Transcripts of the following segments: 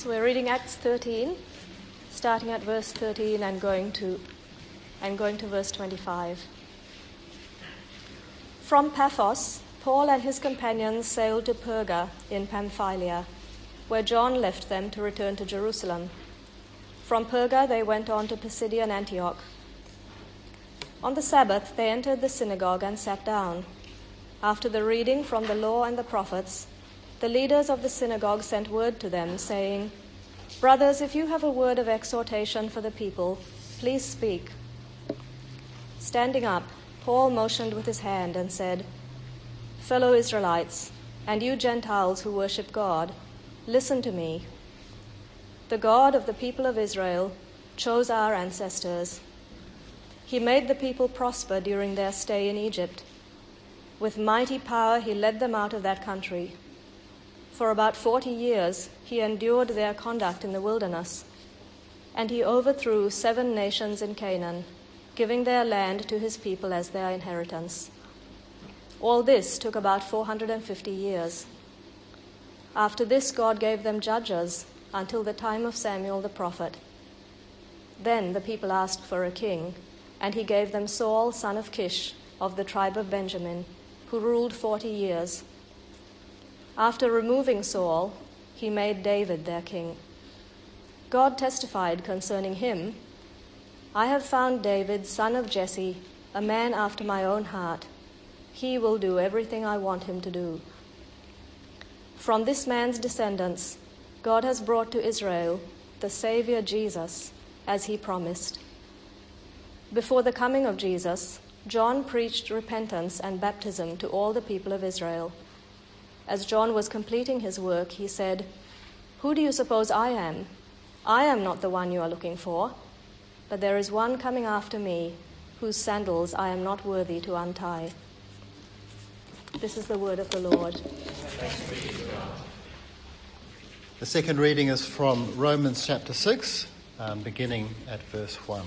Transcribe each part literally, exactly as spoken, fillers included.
So we're reading Acts thirteen, starting at verse thirteen and going to and going to verse twenty-five. From Paphos, Paul and his companions sailed to Perga in Pamphylia, where John left them to return to Jerusalem. From Perga they went on to Pisidian Antioch. On the Sabbath they entered the synagogue and sat down. After the reading from the law and the prophets, the leaders of the synagogue sent word to them, saying, "Brothers, if you have a word of exhortation for the people, please speak." Standing up, Paul motioned with his hand and said, "Fellow Israelites, and you Gentiles who worship God, listen to me. The God of the people of Israel chose our ancestors. He made the people prosper during their stay in Egypt. With mighty power he led them out of that country. For about forty years he endured their conduct in the wilderness, and he overthrew seven nations in Canaan, giving their land to his people as their inheritance. All this took about four hundred fifty years. After this God gave them judges until the time of Samuel the prophet. Then the people asked for a king, and he gave them Saul, son of Kish, of the tribe of Benjamin, who ruled forty years. After removing Saul, he made David their king. God testified concerning him, "I have found David, son of Jesse, a man after my own heart. He will do everything I want him to do." From this man's descendants, God has brought to Israel the Savior Jesus, as he promised. Before the coming of Jesus, John preached repentance and baptism to all the people of Israel. As John was completing his work, he said, "Who do you suppose I am? I am not the one you are looking for, but there is one coming after me, whose sandals I am not worthy to untie." This is the word of the Lord. The second reading is from Romans chapter six, um, beginning at verse one.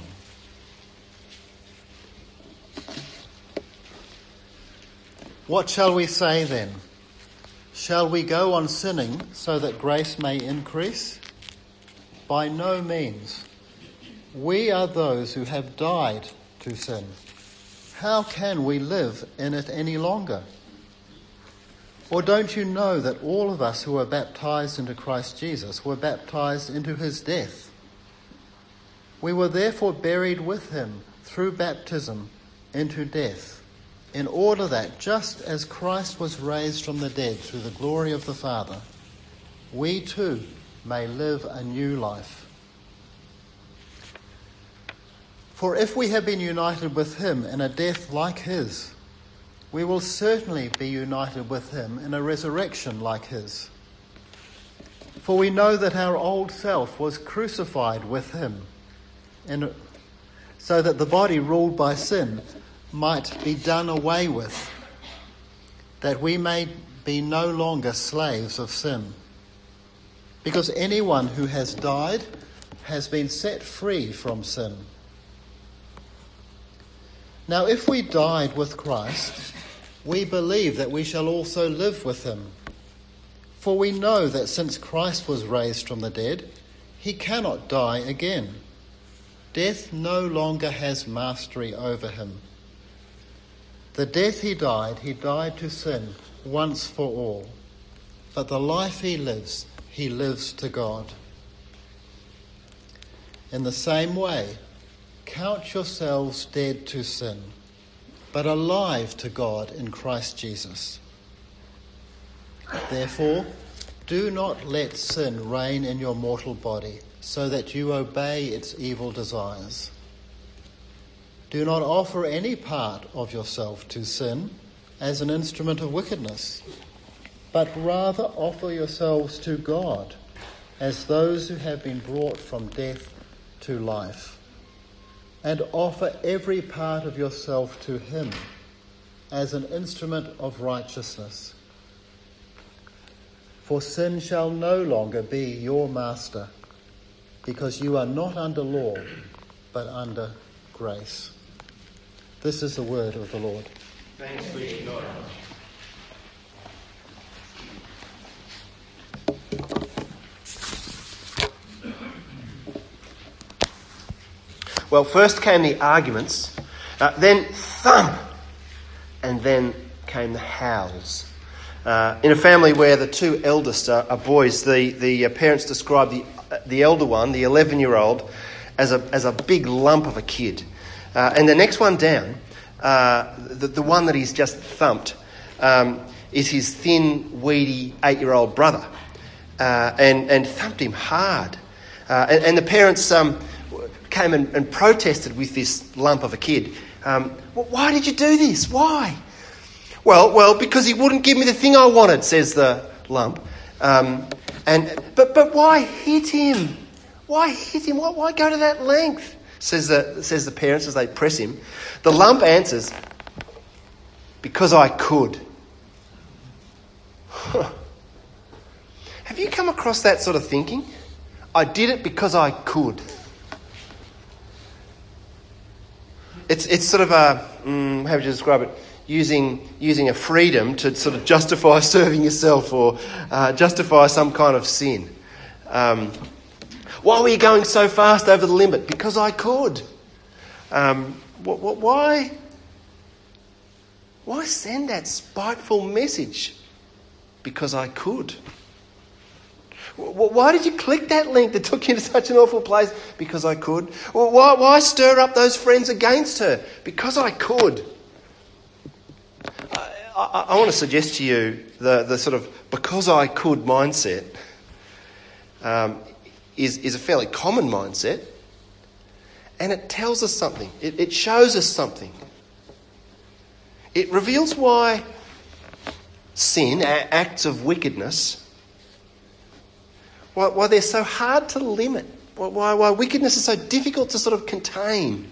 What shall we say then? Shall we go on sinning so that grace may increase? By no means. We are those who have died to sin. How can we live in it any longer? Or don't you know that all of us who were baptized into Christ Jesus were baptized into his death? We were therefore buried with him through baptism into death, in order that, just as Christ was raised from the dead through the glory of the Father, we too may live a new life. For if we have been united with him in a death like his, we will certainly be united with him in a resurrection like his. For we know that our old self was crucified with him, in, so that the body ruled by sin might be done away with, that we may be no longer slaves of sin. Because anyone who has died has been set free from sin. Now if we died with Christ, we believe that we shall also live with him. For we know that since Christ was raised from the dead, he cannot die again. Death no longer has mastery over him. The death he died, he died to sin once for all. But the life he lives, he lives to God. In the same way, count yourselves dead to sin, but alive to God in Christ Jesus. Therefore, do not let sin reign in your mortal body, so that you obey its evil desires. Do not offer any part of yourself to sin as an instrument of wickedness, but rather offer yourselves to God as those who have been brought from death to life, and offer every part of yourself to him as an instrument of righteousness. For sin shall no longer be your master, because you are not under law, but under grace. This is the word of the Lord. Thanks be to God. Well, first came the arguments, uh, then thump, and then came the howls. Uh, in a family where the two eldest are, are boys, the, the uh, parents describe the uh, the elder one, the eleven-year-old, as a as a big lump of a kid. Uh, and the next one down, uh, the, the one that he's just thumped, um, is his thin, weedy eight-year-old brother. Uh, and, and thumped him hard. Uh, and, and the parents um, came and, and protested with this lump of a kid. Um, well, why did you do this? Why? Well, well, because he wouldn't give me the thing I wanted, says the lump. Um, and but but why hit him? Why hit him? Why, why go to that length? Says the says the parents as they press him. The lump answers, because I could. Have you come across that sort of thinking? I did it because I could. It's it's sort of a mm, how would you describe it? Using using a freedom to sort of justify serving yourself or uh, justify some kind of sin. Um, why were you going so fast over the limit? Because I could. Um, wh- wh- why? Why send that spiteful message? Because I could. Why did you click that link that took you to such an awful place? Because I could. Why, why stir up those friends against her? Because I could. I, I, I want to suggest to you the, the sort of because I could mindset um, is, is a fairly common mindset, and it tells us something. It, it shows us something. It reveals why sin, acts of wickedness, why, why they're so hard to limit, why, why wickedness is so difficult to sort of contain.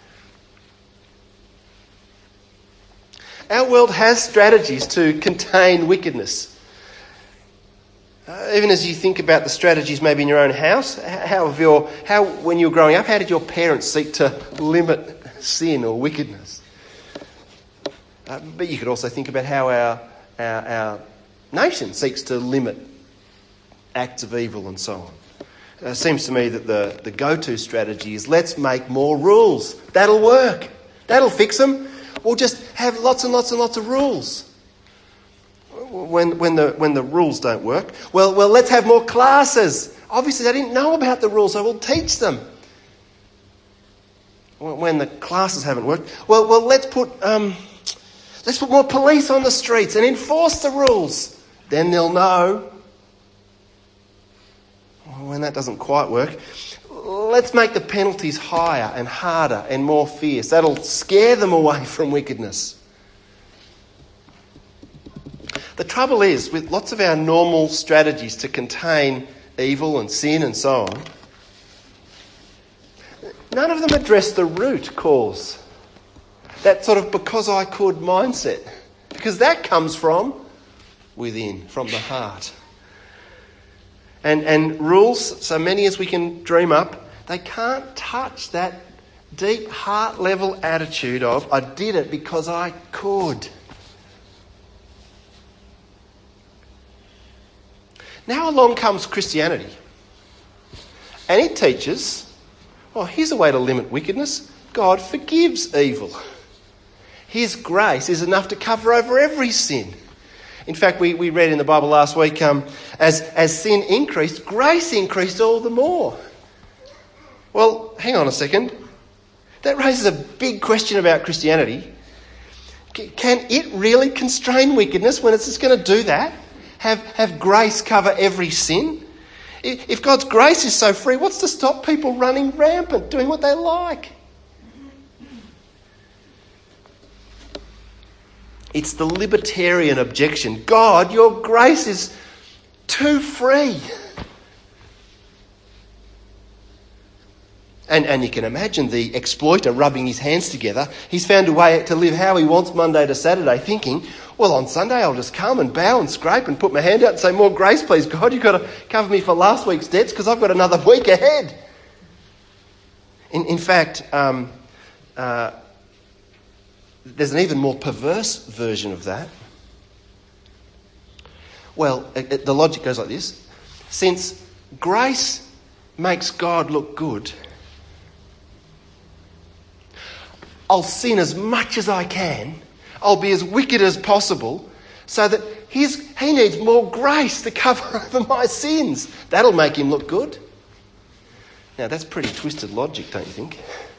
Our world has strategies to contain wickedness. Uh, even as you think about the strategies maybe in your own house, how have your, how when you were growing up, how did your parents seek to limit sin or wickedness? Uh, but you could also think about how our, our, our nation seeks to limit acts of evil and so on. Uh, it seems to me that the, the go-to strategy is let's make more rules. That'll work. That'll fix them. We'll just have lots and lots and lots of rules. When when the when the rules don't work, well, well, let's have more classes. Obviously, they didn't know about the rules, so we'll teach them. When the classes haven't worked, well, well, let's put um, let's put more police on the streets and enforce the rules. Then they'll know. When that doesn't quite work, let's make the penalties higher and harder and more fierce. That'll scare them away from wickedness. The trouble is, with lots of our normal strategies to contain evil and sin and so on, none of them address the root cause. That sort of because I could mindset. Because that comes from within, from the heart. And, and rules, so many as we can dream up, they can't touch that deep heart level attitude of, I did it because I could. Now along comes Christianity. And it teaches, well, here's a way to limit wickedness. God forgives evil. His grace is enough to cover over every sin. In fact, we, we read in the Bible last week, um, as, as sin increased, grace increased all the more. Well, hang on a second. That raises a big question about Christianity. Can it really constrain wickedness when it's just going to do that? Have, have grace cover every sin? If God's grace is so free, what's to stop people running rampant, doing what they like? It's the libertarian objection. God, your grace is too free. And, and you can imagine the exploiter rubbing his hands together. He's found a way to live how he wants Monday to Saturday, thinking, well, on Sunday I'll just come and bow and scrape and put my hand out and say, more grace, please, God. You've got to cover me for last week's debts because I've got another week ahead. In, in fact, um, uh, there's an even more perverse version of that. Well, it, it, the logic goes like this. Since grace makes God look good, I'll sin as much as I can. I'll be as wicked as possible so that his, he needs more grace to cover over my sins. That'll make him look good. Now, that's pretty twisted logic, don't you think?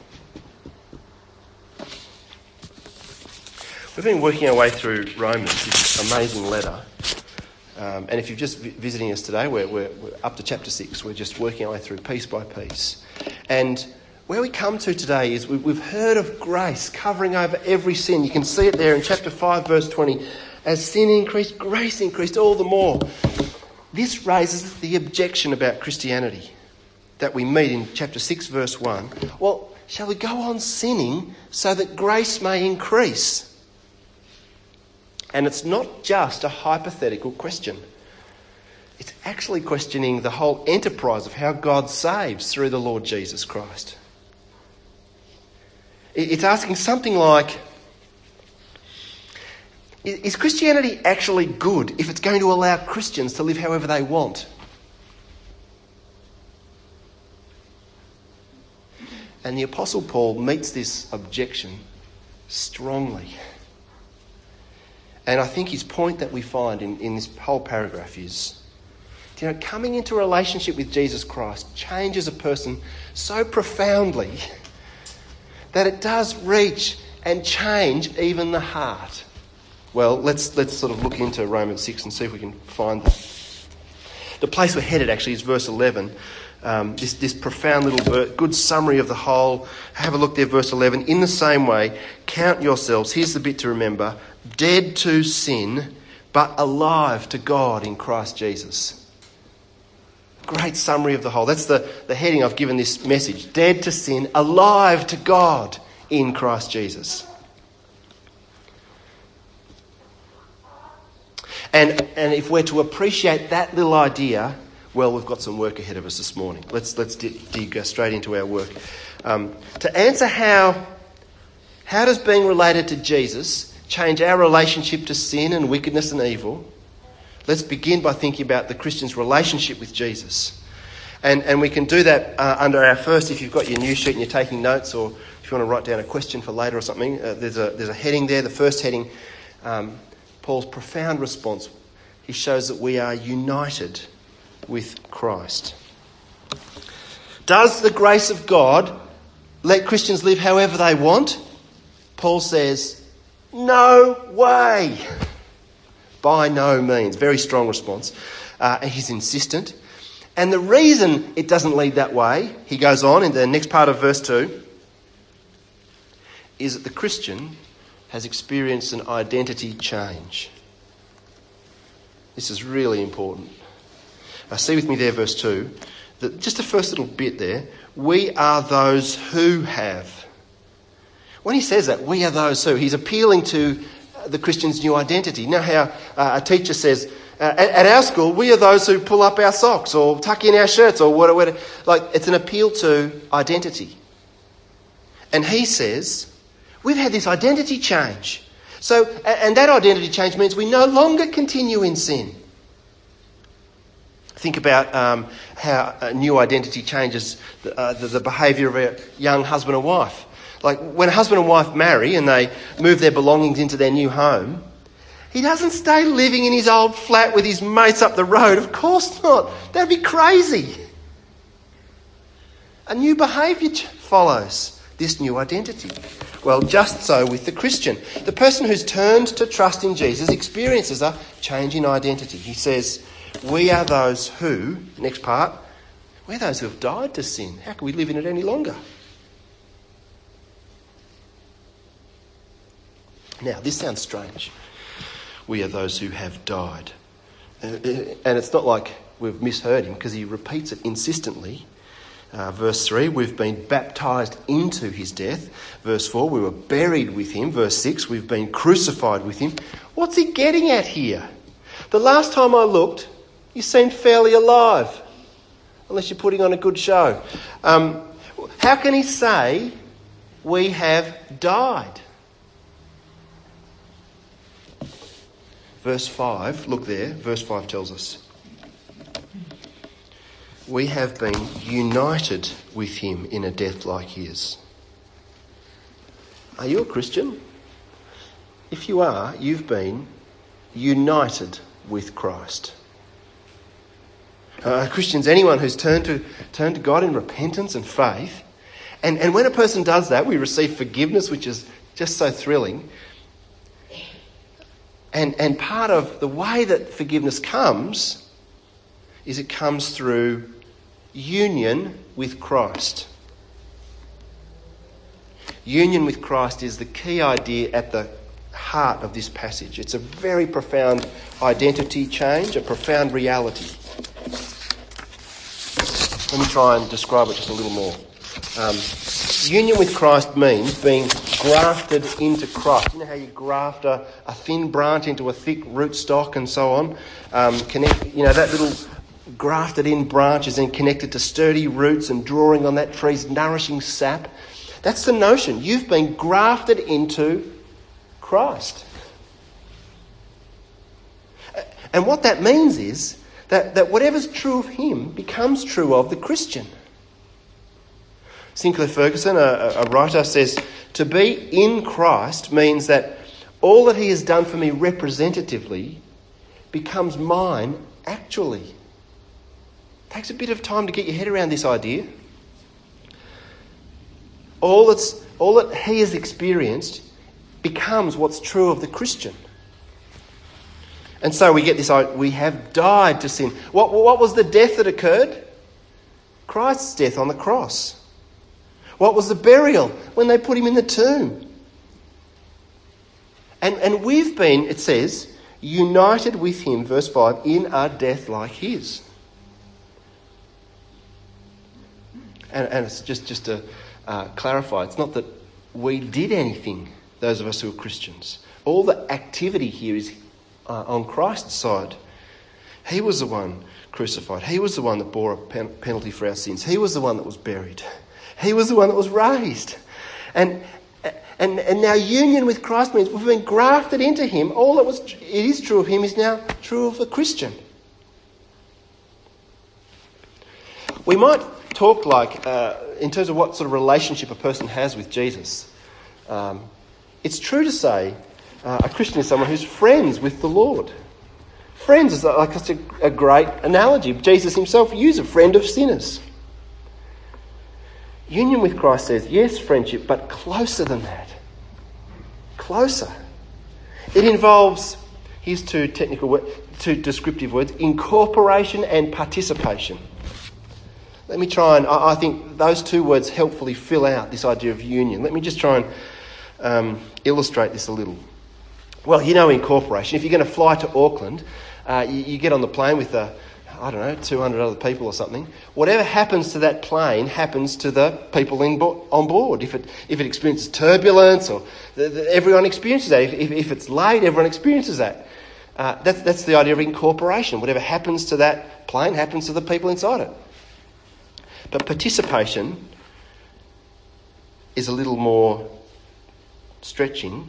We've been working our way through Romans, this amazing letter. Um, and if you're just visiting us today, we're, we're, we're up to chapter six. We're just working our way through piece by piece. And where we come to today is we, we've heard of grace covering over every sin. You can see it there in chapter five, verse twenty. As sin increased, grace increased all the more. This raises the objection about Christianity that we meet in chapter six, verse one. Well, shall we go on sinning so that grace may increase? And it's not just a hypothetical question. It's actually questioning the whole enterprise of how God saves through the Lord Jesus Christ. It's asking something like, is Christianity actually good if it's going to allow Christians to live however they want? And the Apostle Paul meets this objection strongly. And I think his point that we find in, in this whole paragraph is, you know, coming into a relationship with Jesus Christ changes a person so profoundly that it does reach and change even the heart. Well, let's let's sort of look into Romans six and see if we can find that. The place we're headed actually is verse eleven. Um, this, this profound little ver- good summary of the whole. Have a look there, verse eleven. In the same way, count yourselves, here's the bit to remember, dead to sin, but alive to God in Christ Jesus. Great summary of the whole. That's the, the heading I've given this message. Dead to sin, alive to God in Christ Jesus. And, and if we're to appreciate that little idea, well, we've got some work ahead of us this morning. Let's let's dig, dig straight into our work. Um, to answer how, how does being related to Jesus change our relationship to sin and wickedness and evil, let's begin by thinking about the Christian's relationship with Jesus. And and we can do that uh, under our first, if you've got your news sheet and you're taking notes, or if you want to write down a question for later or something, uh, there's a there's a heading there. The first heading, um, Paul's profound response. He shows that we are united with Christ. Does the grace of God let Christians live however they want? Paul says, no way. By no means. Very strong response. Uh, and he's insistent. And the reason it doesn't lead that way, he goes on in the next part of verse two, is that the Christian has experienced an identity change. This is really important. Uh, see with me there, verse two, that just the first little bit there, we are those who have. When he says that, we are those who, he's appealing to the Christian's new identity. You know how uh, a teacher says, uh, at, at our school, we are those who pull up our socks or tuck in our shirts or whatever. Like, it's an appeal to identity. And he says, we've had this identity change. So, and that identity change means we no longer continue in sin. Think about um, how a new identity changes the, uh, the, the behaviour of a young husband and wife. Like when a husband and wife marry and they move their belongings into their new home, he doesn't stay living in his old flat with his mates up the road. Of course not. That'd be crazy. A new behaviour follows this new identity. Well, just so with the Christian. The person who's turned to trust in Jesus experiences a change in identity. He says, we are those who, next part, we're those who have died to sin. How can we live in it any longer? Now, this sounds strange. We are those who have died. Uh, and it's not like we've misheard him because he repeats it insistently. Uh, verse three, we've been baptised into his death. Verse four, we were buried with him. Verse six, we've been crucified with him. What's he getting at here? The last time I looked, you seemed fairly alive, unless you're putting on a good show. Um, how can he say we have died? Verse five, look there, verse five tells us. We have been united with him in a death like his. Are you a Christian? If you are, you've been united with Christ. Uh, Christians, anyone who's turned to turned to God in repentance and faith. And, and when a person does that, we receive forgiveness, which is just so thrilling. And, and part of the way that forgiveness comes is it comes through union with Christ. Union with Christ is the key idea at the heart of this passage. It's a very profound identity change, a profound reality. Let me try and describe it just a little more. Um, union with Christ means being grafted into Christ. You know how you graft a, a thin branch into a thick rootstock and so on? Um, connect, you know, that little grafted in branch is then connected to sturdy roots and drawing on that tree's nourishing sap. That's the notion. You've been grafted into Christ. And what that means is that, that whatever's true of him becomes true of the Christian. Sinclair Ferguson, a, a writer, says, to be in Christ means that all that he has done for me representatively becomes mine actually. It takes a bit of time to get your head around this idea. All that's all that he has experienced becomes what's true of the Christian. And so we get this idea, we have died to sin. What, what was the death that occurred? Christ's death on the cross. What was the burial? When they put him in the tomb. And, and we've been, it says, united with him, verse five, in a death like his. And, and it's just, just to uh, clarify, it's not that we did anything, those of us who are Christians. All the activity here is uh, on Christ's side. He was the one crucified. He was the one that bore a pen- penalty for our sins. He was the one that was buried. He was the one that was raised. And, and, and now union with Christ means we've been grafted into him. All that was it is true of him is now true of the Christian. We might talk like, uh, in terms of what sort of relationship a person has with Jesus. Um, it's true to say uh, a Christian is someone who's friends with the Lord. Friends is like such a, a great analogy. Jesus himself used a friend of sinners. Union with Christ says, yes, friendship, but closer than that. Closer. It involves, here's two technical, two descriptive words, incorporation and participation. Let me try and, I think those two words helpfully fill out this idea of union. Let me just try and um, illustrate this a little. Well, you know incorporation. If you're going to fly to Auckland, uh, you, you get on the plane with, a, I don't know, two hundred other people or something. Whatever happens to that plane happens to the people in bo- on board. If it if it experiences turbulence, or the, the, everyone experiences that. If, if, if it's late, everyone experiences that. Uh, that's, that's the idea of incorporation. Whatever happens to that plane happens to the people inside it. But participation is a little more stretching.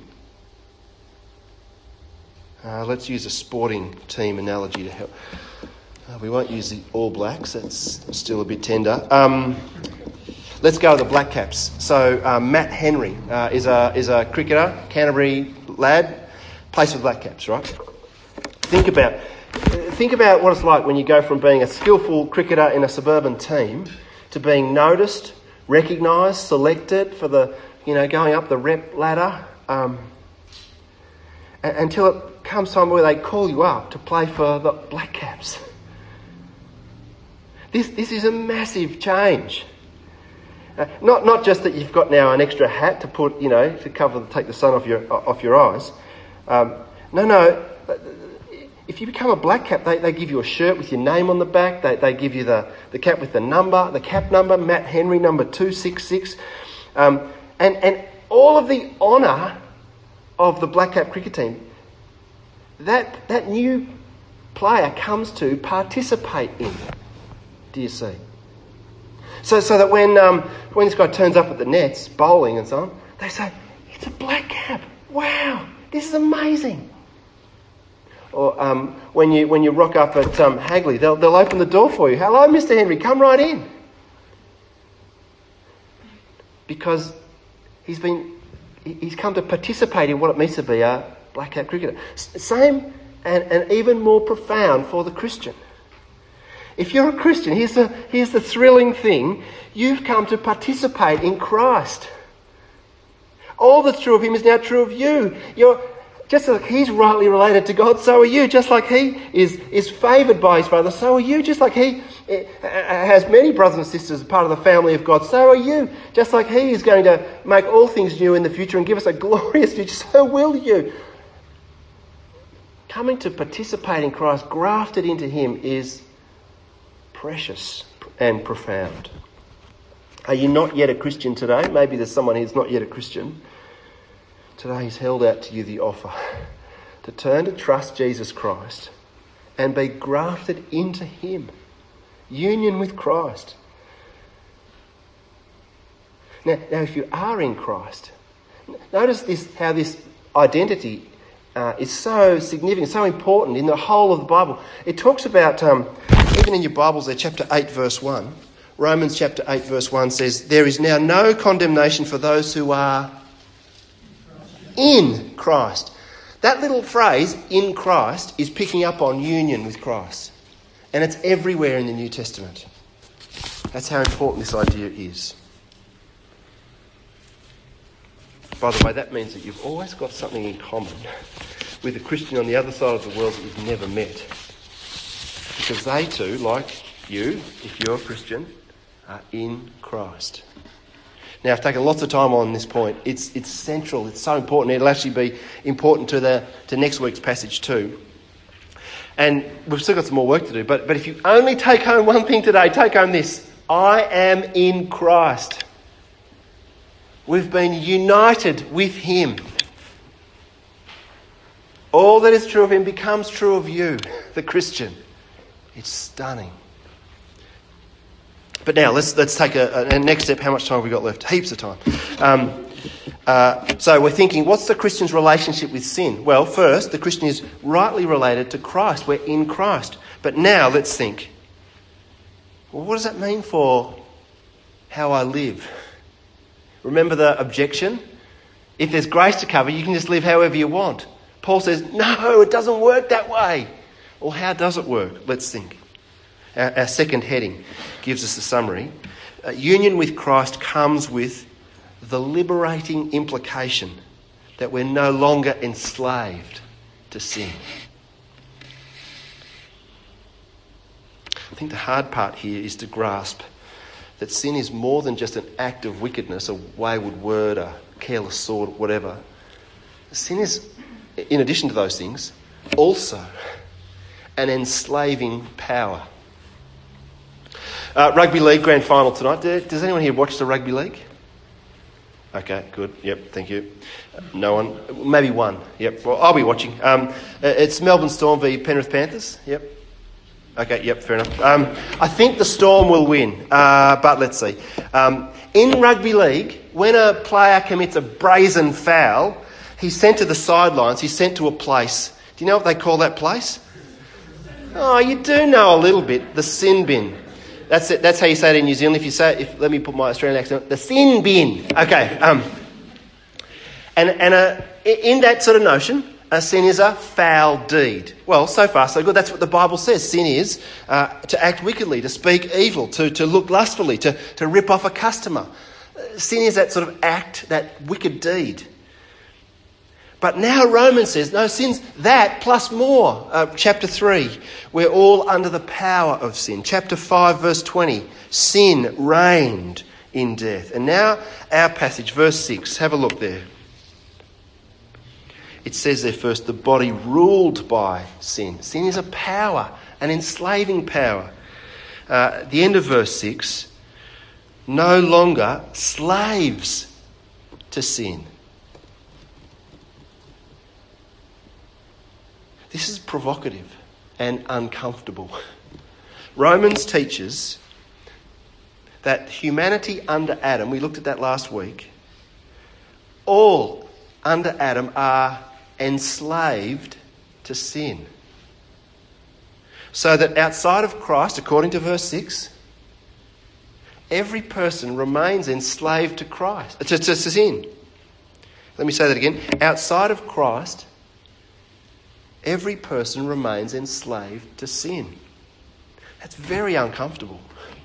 Uh, let's use a sporting team analogy to help. Uh, we won't use the All Blacks, that's still a bit tender. Um, let's go with the Black Caps. So uh, Matt Henry uh, is a is a cricketer, Canterbury lad, plays for the Black Caps, right? Think about think about what it's like when you go from being a skillful cricketer in a suburban team to being noticed, recognised, selected for the, you know, going up the rep ladder, um, until it comes time where they call you up to play for the Black Caps. This this is a massive change. Uh, not not just that you've got now an extra hat to put, you know, to cover, take the sun off your off your eyes. Um, no, no. If you become a Black Cap, they, they give you a shirt with your name on the back. They they give you the, the cap with the number, the cap number, Matt Henry, number two six six. Um, and, and all of the honour of the Black Cap cricket team, that that new player comes to participate in. Do you see? So so that when um, when this guy turns up at the nets, bowling and so on, they say, it's a Black Cap. Wow, this is amazing. Or um, when you when you rock up at um, Hagley, they'll they'll open the door for you. Hello, Mister Henry, come right in. Because he's been he's come to participate in what it means to be a black cap cricketer. Same and, and even more profound for the Christian. If you're a Christian, here's the, here's the thrilling thing. You've come to participate in Christ. All that's true of him is now true of you. You're, just like he's rightly related to God, so are you. Just like he is, is favoured by his brother, so are you. Just like he has many brothers and sisters as part of the family of God, so are you. Just like he is going to make all things new in the future and give us a glorious future, so will you. Coming to participate in Christ, grafted into him, is precious and profound. Are you not yet a Christian today? Maybe there's someone who's not yet a Christian. Today he's held out to you the offer to turn to trust Jesus Christ and be grafted into him. Union with Christ. Now, now if you are in Christ, notice this, how this identity uh, is so significant, so important in the whole of the Bible. It talks about, um, even in your Bibles there, chapter eight, verse one. Romans chapter eight, verse one says, there is now no condemnation for those who are in Christ. That little phrase, in Christ, is picking up on union with Christ. And it's everywhere in the New Testament. That's how important this idea is. By the way, that means that you've always got something in common with a Christian on the other side of the world that you've never met. Because they too, like you, if you're a Christian, are in Christ. Now, I've taken lots of time on this point. It's it's central. It's so important. It'll actually be important to the to next week's passage too. And we've still got some more work to do. But but if you only take home one thing today, take home this: I am in Christ. We've been united with him. All that is true of him becomes true of you, the Christian. It's stunning. But now let's let's take a, a next step. How much time have we got left? Heaps of time. Um, uh, so we're thinking, what's the Christian's relationship with sin? Well, first, the Christian is rightly related to Christ. We're in Christ. But now let's think, well, what does that mean for how I live? Remember the objection? If there's grace to cover, you can just live however you want. Paul says, no, it doesn't work that way. Well, how does it work? Let's think. Our, our second heading gives us a summary. Uh, union with Christ comes with the liberating implication that we're no longer enslaved to sin. I think the hard part here is to grasp that sin is more than just an act of wickedness, a wayward word, a careless thought, whatever. Sin is, in addition to those things, also an enslaving power. Uh, rugby league grand final tonight. Does anyone here watch the rugby league? Okay, good. Yep, thank you. No one? Maybe one. Yep, well, I'll be watching. Um, it's Melbourne Storm v Penrith Panthers. Yep. Okay, yep, fair enough. Um, I think the Storm will win, uh, but let's see. Um, in rugby league, when a player commits a brazen foul, he's sent to the sidelines, he's sent to a place. Do you know what they call that place? Oh, you do know a little bit. The sin bin. That's it. That's how you say it in New Zealand. If you say it, if, let me put my Australian accent. The sin bin. Okay. Um, and and uh, in that sort of notion, a sin is a foul deed. Well, so far so good. That's what the Bible says. Sin is uh, to act wickedly, to speak evil, to, to look lustfully, to, to rip off a customer. Sin is that sort of act, that wicked deed. But now Romans says, no, sin's that plus more. Uh, chapter three, we're all under the power of sin. Chapter five, verse twenty, sin reigned in death. And now our passage, verse six, have a look there. It says there first, the body ruled by sin. Sin is a power, an enslaving power. Uh, the end of verse six, no longer slaves to sin. This is provocative and uncomfortable. Romans teaches that humanity under Adam, we looked at that last week, all under Adam are enslaved to sin. So that outside of Christ, according to verse six, every person remains enslaved to Christ, to, to sin. Let me say that again. Outside of Christ, every person remains enslaved to sin. That's very uncomfortable.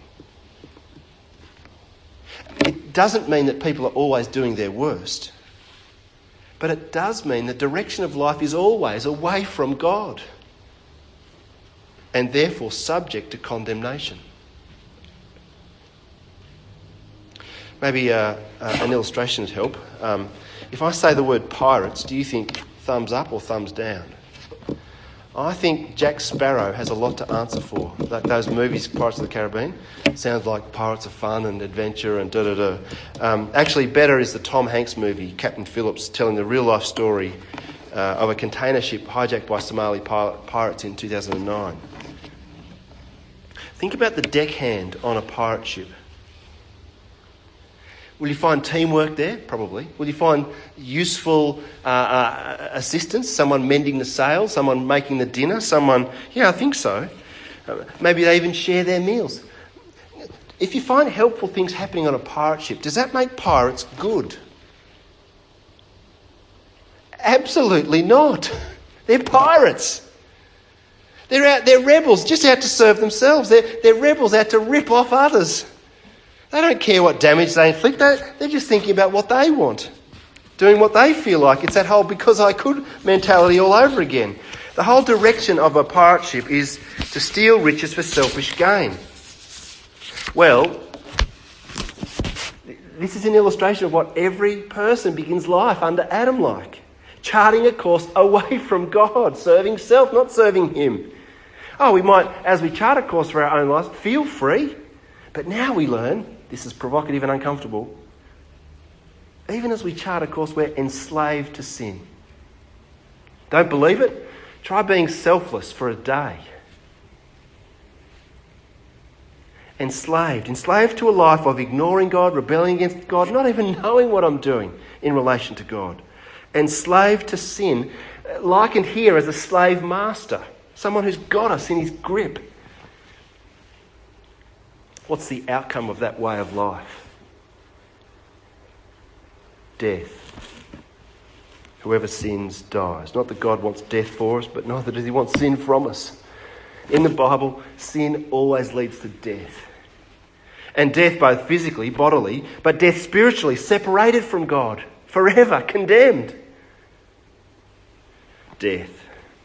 It doesn't mean that people are always doing their worst, but it does mean the direction of life is always away from God and therefore subject to condemnation. Maybe uh, uh, an illustration would help. Um, if I say the word pirates, do you think thumbs up or thumbs down? I think Jack Sparrow has a lot to answer for. That, those movies, Pirates of the Caribbean, sounds like pirates of fun and adventure and da-da-da. Um, actually, better is the Tom Hanks movie, Captain Phillips, telling the real-life story uh, of a container ship hijacked by Somali pilot, pirates in two thousand nine. Think about the deckhand on a pirate ship. Will you find teamwork there? Probably. Will you find useful uh, uh, assistance? Someone mending the sail? Someone making the dinner? Someone... Yeah, I think so. Uh, maybe they even share their meals. If you find helpful things happening on a pirate ship, does that make pirates good? Absolutely not. They're pirates. They're out. They're rebels, just out to serve themselves. They're, they're rebels out to rip off others. They don't care what damage they inflict. They're, they're just thinking about what they want, doing what they feel like. It's that whole because I could mentality all over again. The whole direction of a pirate ship is to steal riches for selfish gain. Well, this is an illustration of what every person begins life under Adam like. Charting a course away from God, serving self, not serving him. Oh, we might, as we chart a course for our own lives, feel free. But now we learn, this is provocative and uncomfortable, even as we chart a course, we're enslaved to sin. Don't believe it? Try being selfless for a day. Enslaved. Enslaved to a life of ignoring God, rebelling against God, not even knowing what I'm doing in relation to God. Enslaved to sin, likened here as a slave master, someone who's got us in his grip. What's the outcome of that way of life? Death. Whoever sins dies. Not that God wants death for us, but neither does he want sin from us. In the Bible, sin always leads to death. And death both physically, bodily, but death spiritually, separated from God, forever, condemned. Death.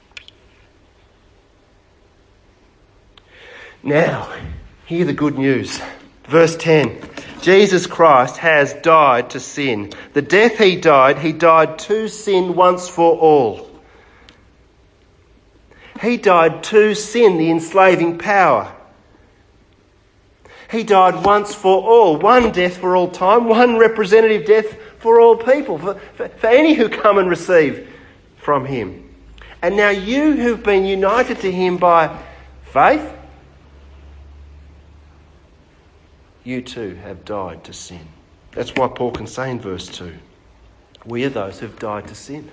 Now, hear the good news. Verse ten. Jesus Christ has died to sin. The death he died, he died to sin once for all. He died to sin, the enslaving power. He died once for all. One death for all time, one representative death for all people, for, for, for any who come and receive from him. And now you who've been united to him by faith, you too have died to sin. That's why Paul can say in verse two, we are those who've died to sin.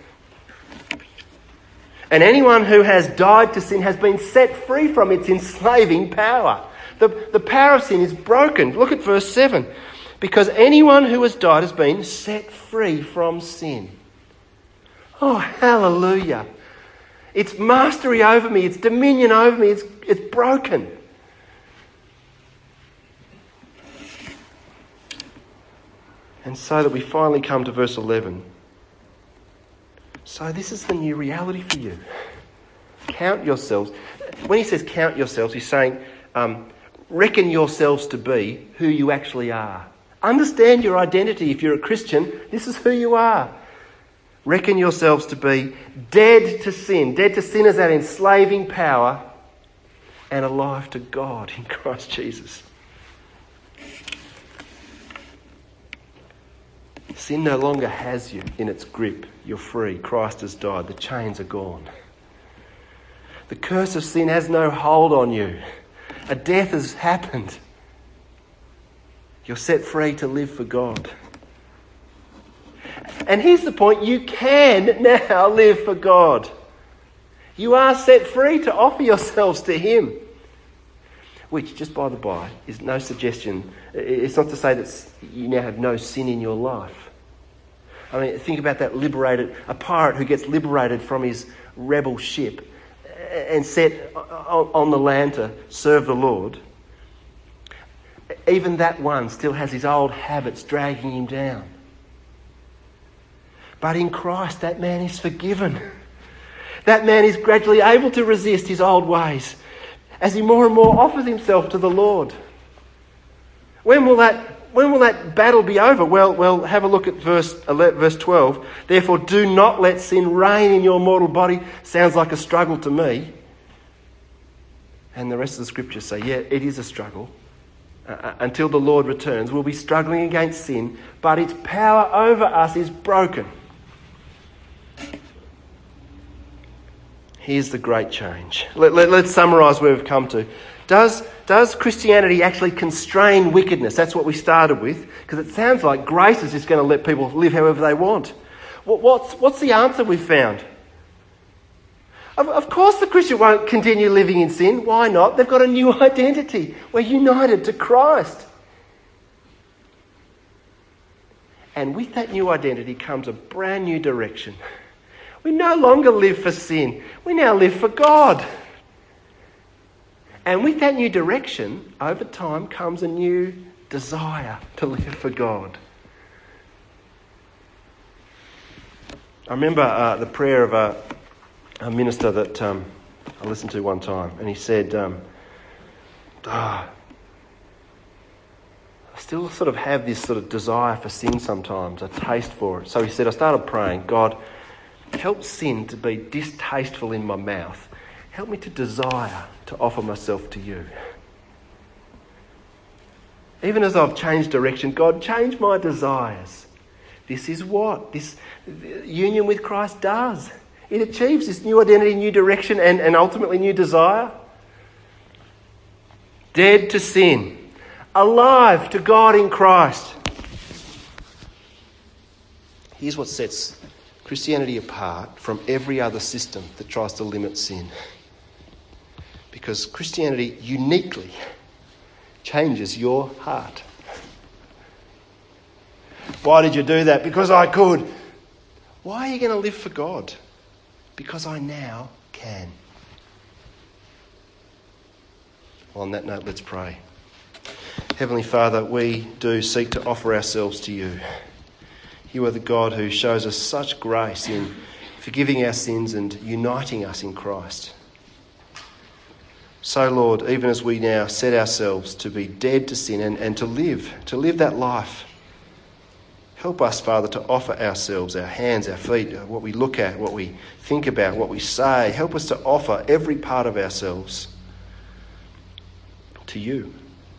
And anyone who has died to sin has been set free from its enslaving power. The, the power of sin is broken. Look at verse seven. Because anyone who has died has been set free from sin. Oh, hallelujah. Its mastery over me, its dominion over me, it's, it's broken. And so that we finally come to verse eleven. So this is the new reality for you. Count yourselves. When he says count yourselves, he's saying um, reckon yourselves to be who you actually are. Understand your identity. If you're a Christian, this is who you are. Reckon yourselves to be dead to sin. Dead to sin is that enslaving power, and alive to God in Christ Jesus. Sin no longer has you in its grip. You're free. Christ has died. The chains are gone. The curse of sin has no hold on you. A death has happened. You're set free to live for God. And here's the point. You can now live for God. You are set free to offer yourselves to him. Which, just by the by, is no suggestion. It's not to say that you now have no sin in your life. I mean, think about that liberated, a pirate who gets liberated from his rebel ship and set on the land to serve the Lord. Even that one still has his old habits dragging him down. But in Christ, that man is forgiven. That man is gradually able to resist his old ways as he more and more offers himself to the Lord. When will that, when will that battle be over? Well, well, have a look at verse, verse twelve. Therefore, do not let sin reign in your mortal body. Sounds like a struggle to me. And the rest of the scriptures say, yeah, it is a struggle. Uh, until the Lord returns, we'll be struggling against sin, but its power over us is broken. Here's the great change. Let, let, let's summarise where we've come to. Does, does Christianity actually constrain wickedness? That's what we started with, because it sounds like grace is just going to let people live however they want. What, what's, what's the answer we've found? Of, of course the Christian won't continue living in sin. Why not? They've got a new identity. We're united to Christ. And with that new identity comes a brand new direction. We no longer live for sin. We now live for God. And with that new direction, over time comes a new desire to live for God. I remember uh, the prayer of a, a minister that um, I listened to one time, and he said, um, oh, I still sort of have this sort of desire for sin sometimes, a taste for it. So he said, I started praying, God, help sin to be distasteful in my mouth. Help me to desire to offer myself to you. Even as I've changed direction, God, change my desires. This is what this union with Christ does. It achieves this new identity, new direction, and, and ultimately new desire. Dead to sin, alive to God in Christ. Here's what sets Christianity apart from every other system that tries to limit sin. Because Christianity uniquely changes your heart. Why did you do that? Because I could. Why are you going to live for God? Because I now can. Well, on that note, let's pray. Heavenly Father, we do seek to offer ourselves to you. You are the God who shows us such grace in forgiving our sins and uniting us in Christ. So, Lord, even as we now set ourselves to be dead to sin and, and to live, to live that life, help us, Father, to offer ourselves, our hands, our feet, what we look at, what we think about, what we say. Help us to offer every part of ourselves to you,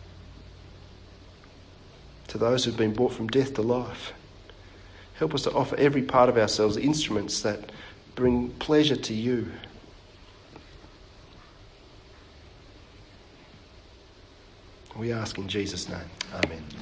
to those who've been brought from death to life. Help us to offer every part of ourselves, instruments that bring pleasure to you. We ask in Jesus' name. Amen.